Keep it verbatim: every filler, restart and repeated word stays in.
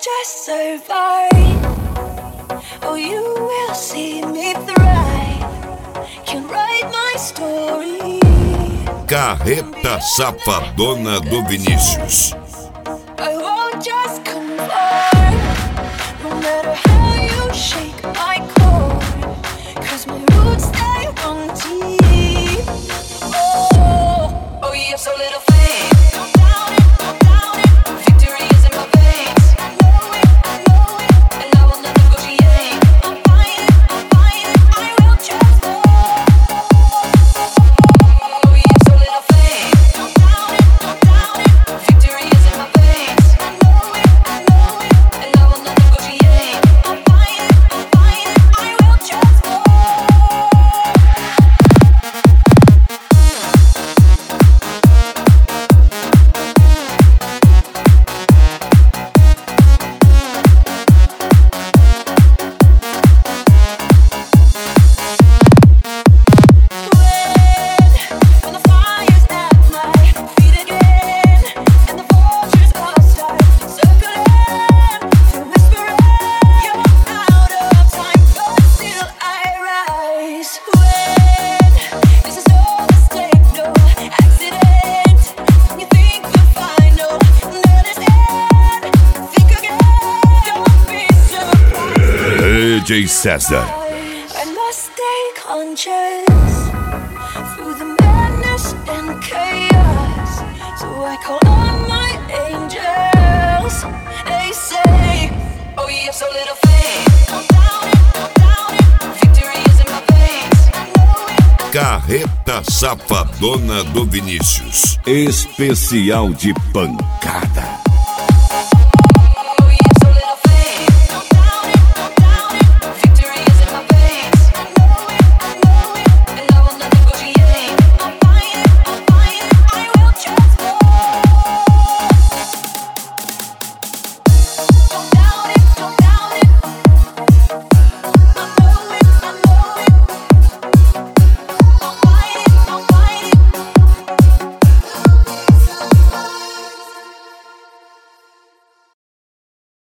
just survive. Oh, you will see me thrive. Can write my story. Carreta Safadona do Vinícius. I won't just conform, no matter how you shake my core, 'cause my roots they run deep. Oh, oh, you have so little faith. Don't doubt it, don't doubt it. Victory is in my veins. I know it, I know it, and I will not negotiate. I'll fight it, I'll fight it. I will transform. Oh, you have so little faith. Don't doubt it, don't doubt it. Victory is in my veins. I know it, I know it, and I will not negotiate. I'll fight it, I'll fight it. I will transform. When the fire's at my feet again, and the vultures are start circling, they're whispering, you're out of time, but still I rise. When this is no mistake, no accident, when you think you're fine, no, understand. Think again, don't be surprised. D J César. I must stay conscious through the madness and chaos. So I call on my angels. They say, oh, you have so little faith. Don't doubt it, don't doubt it. Victory is in my veins. I know it. Carreta Safadona do Vinícius. Especial de pancada.